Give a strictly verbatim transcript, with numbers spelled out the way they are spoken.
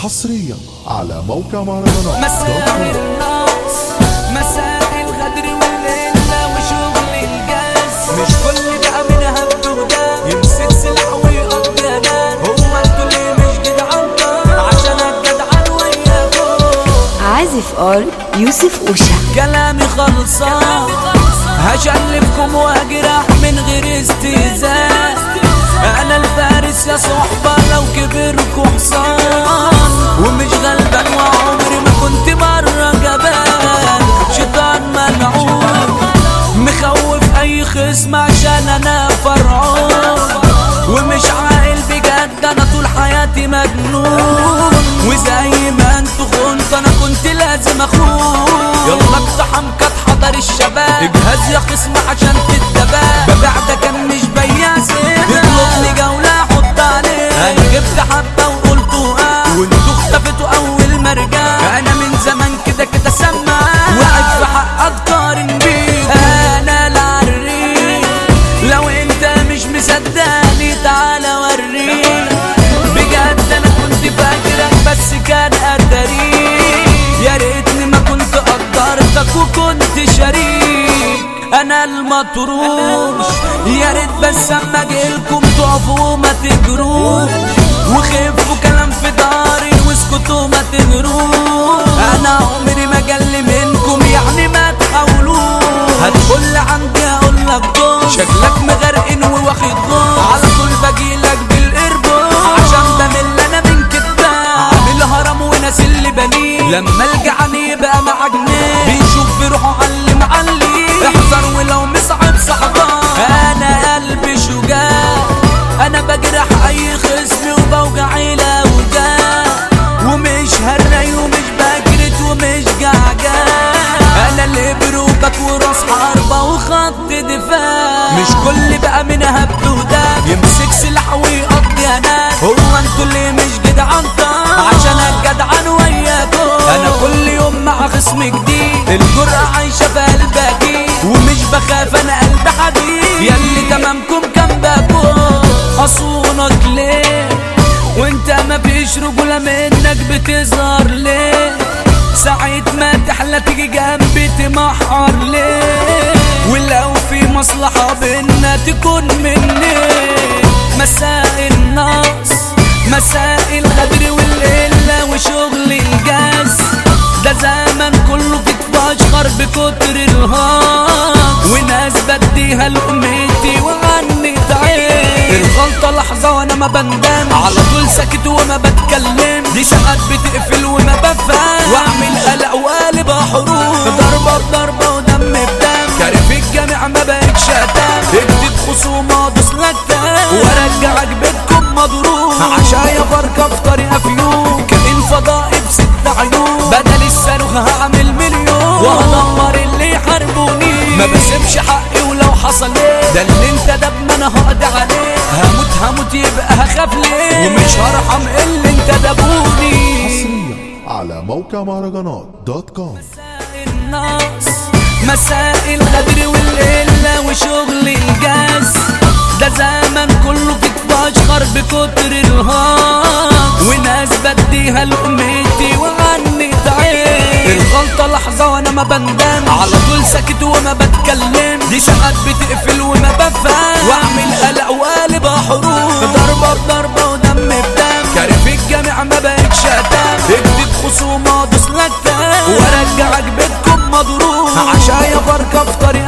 حصريا على موقع مهرجانات. مساء الناس مساء الغدر والليلة وشغل الجاز، مش كل بقى من هبد وده يمسك سلاح ويقضي ناس. هو انتوا ليه مش جدعان عشان الجدعان وياكم؟ عازف ار يوسف اوشا. كلامي خلصان هشلفكم واجرح من غير استهزاء. انا الفارس يا صحبة لو كبركم حصان، ومش غلبان وعمري ما كنت مرة جبان. شيطان ملعون مخوف اي خصم عشان انا فرعون، ومش عاقل بجد انا طول حياتي مجنون. وزي ما انتوا خنتوا انا كنت لازم اخون. يلا اقتحم كانت حضر الشباب، اجهز يا خصم عشان تتباب. ببيع ده كان مش بياس، اطلب لي جولة حط عليه. انا جبت حبة وقلتوا اه وانتوا اختفتوا اول ما رجعت. انا من زمان كده كده سمع وقعد في حقك قارن بيه. انا العريق لو انت مش مصدقني تعالى وريك. بجد انا كنت فاكرك بس كان قدري. يا ريتني ما كنت قدرتك وكنت شريك. انا المطروش يا ريت بس اما اجيلكم تقفوا وما تجروش، وخفوا كلام في داري واسكتوا ما تجروش. انا عمري ما جل منكم يعني ما تحاولوش. هتقول عندي هقولك دول شكلك مغرقين وواخد دول. على طول بجيلك بالقربون عشان بمل انا من كدبان. عامل هرم وناس اللي بنيه لما الجعان يبقى مع جنيه. بيشوف بيروحوا علي معلي احذر ولو مصعب صعبان. انا قلبي شجاع انا بجرح اي خصم وبوجع لو جاع. ومش هرني ومش بجرد ومش جعجان. انا اللي بروبك وراس حربة وخط دفاع. مش كل بقى من هبد وداب يمسك سلاح ويقضي ناس. هو انتوا اللي مش جدعان عشان الجدعان وياكم. انا كل يوم مع خصم جديد، الجرأة عايشة في قلبي ومش بخاف انا قلب حديد. ياللي تمامكم كان باكم اصونك ليه وانت ما فيش رجولة منك بتظهر ليه؟ ساعة ما تحلى تيجي جنبي تمحر ليه؟ ولو في مصلحة بينا تكون مني. مساء الناس مساء الغدر والقلة وشغل الجاز. ده زمن كله كتف اشخر بكتر الهاق، وناس بديها لقمتي وعني تعين. الغلطة لحظة وانا ما بندم، على طول ساكت وما بتكلم. دي ساعات بتقفل وما بفهم، واعمل قلق وقالب حروب. ضربة بضربة ودم بدم، كارف الجامع ما بقتش اتام. اكتب خصومة ادوس لك تام وارجعك بيتكم مضروب. عشايا فرقة في طريقة فيوم كائن فضائي بست عيون. بدل الصاروخ هعمل مليون وهدمر اللي يحاربوني. ما بسيبش حقي ولو حصل ايه، ده اللي انت دب ما انا هقضي عليه. هموت هموت يبقى هخاف ليه، ومش هرحم اللي انت دبوني. حصريا على موقع مهرجانات دوت كوم. مساء الناس مساء الغدر والقلة وشغل الجاز. ده زمن كله كتف اشخر بكتر الهاق، وناس بديها لقمتي وعني تعين. الغلطة لحظة وانا ما بندم، على طول ساكت وما بتكلم. دي ساعات بتقفل وما بفهم، واعمل قلق وقالب حروب. ضربة بضربة ودم بدم، كارف الجامع ما بقتش اتام. اكتب خصومة ادوس لك تام وارجعك بيتكم مضروب. عشايا فرقة في طريق